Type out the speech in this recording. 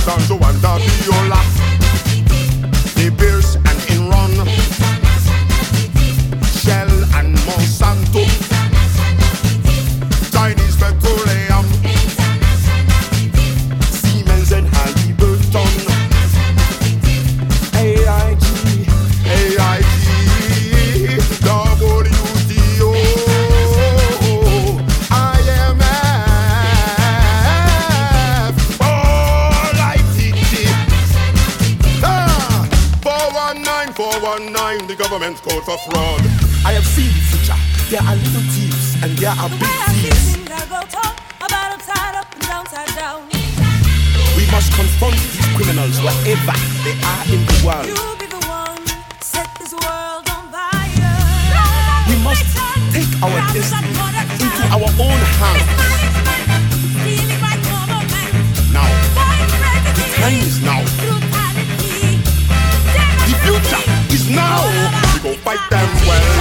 Sancho and Daviola, De Beers and Enron, Shell and Monsanto, Chinese Petroleum, Siemens and Halliburton, AIG, WTO, IMF, all ITT. 419, the government's code for fraud. I have seen the future. There are little thieves and there are big thieves. We must confront these criminals wherever they are in the world. You'll be the one set this world on fire. We must take our destiny into our own hands. Now, the time is now. The future is now. We go fight them well.